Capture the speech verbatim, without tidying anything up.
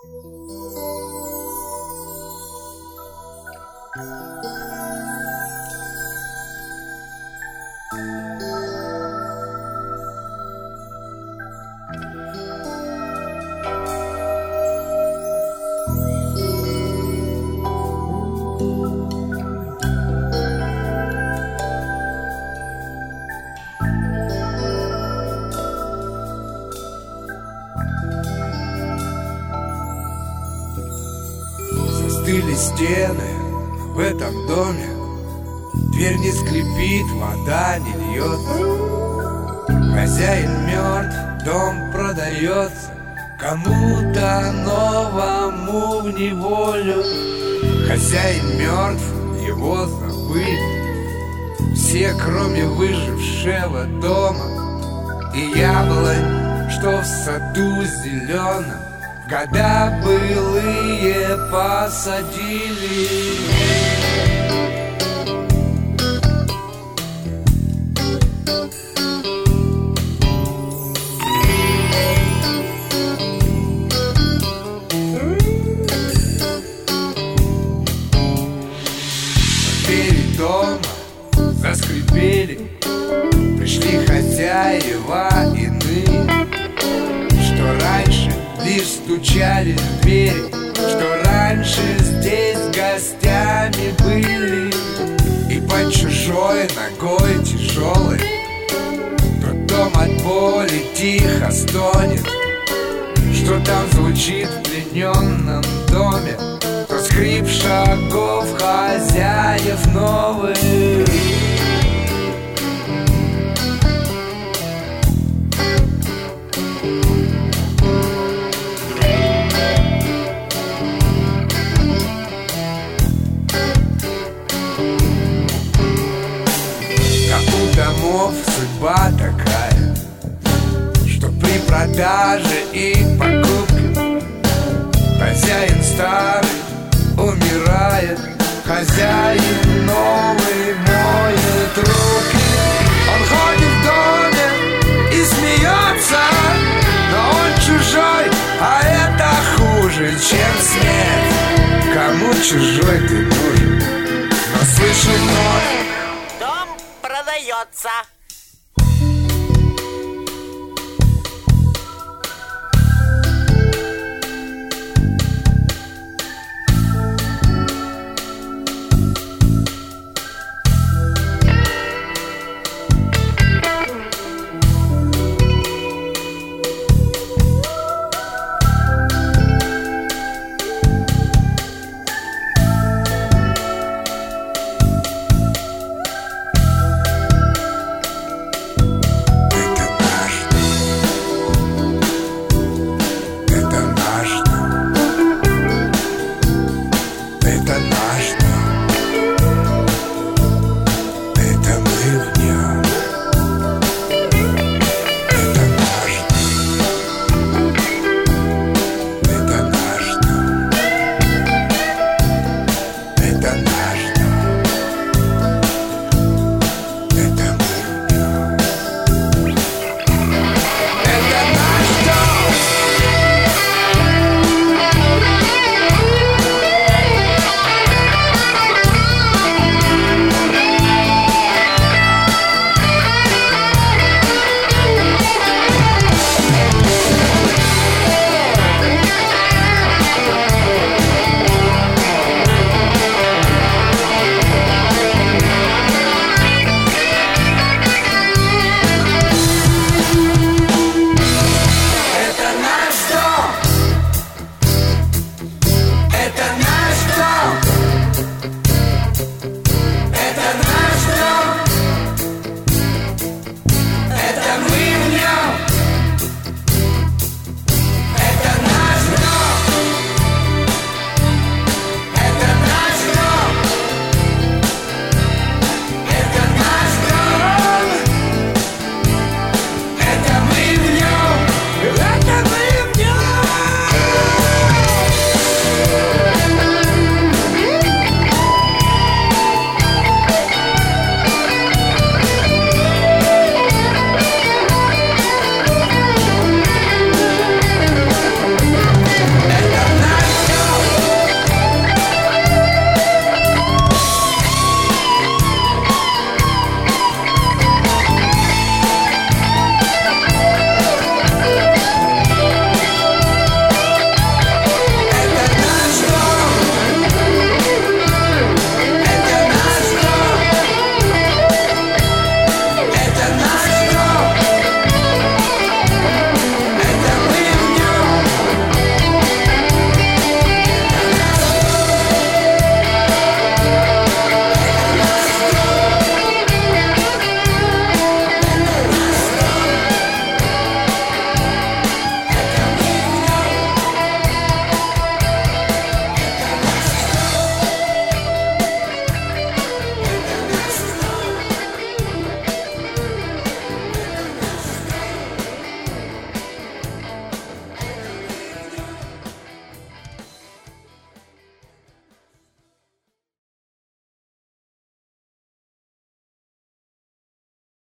Застыли стены в этом доме, дверь не скрипит, вода не льется. Хозяин мертв, дом продается кому-то новому в неволю. Хозяин мертв, его забыли все, кроме выжившего дома. И яблонь, что в саду зеленом, в года былые посадили. Двери дома заскрипели, пришли хозяева иные, что раньше лишь стучали в двери, что раньше здесь гостями были. И под чужой ногой тяжелой тот дом от боли тихо стонет. Что там звучит в плененном доме? Тот скрип шагов хозяев новых. Домов судьба такая, что при продаже и покупке хозяин старый умирает, хозяин новый моет руки. Он ходит в доме и смеется, но он чужой, а это хуже, чем смерть. Кому чужой ты нужен? Но слышу вновь: дом продается.